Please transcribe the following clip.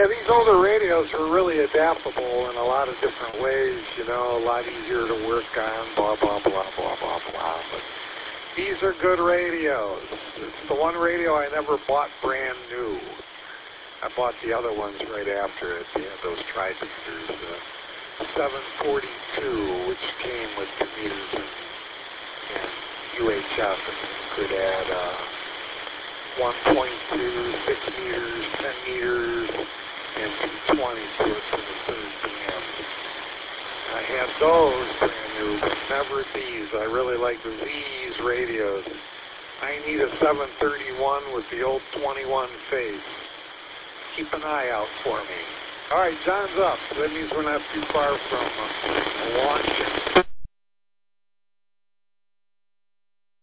Yeah, these older radios are really adaptable in a lot of different ways, you know, a lot easier to work on, blah, blah, blah, blah, blah, blah. But these are good radios. It's the one radio I never bought brand new. I bought the other ones right after it. They had those tri-meters, 742, which came with 2 meters and UHF, and could add 1.2, 6 meters, 10 meters, and 220 to it for the third band. I had those brand new, but never these. I really like these radios. I need a 731 with the old 21 face. Keep an eye out for me. All right, John's up. That means we're not too far from launching.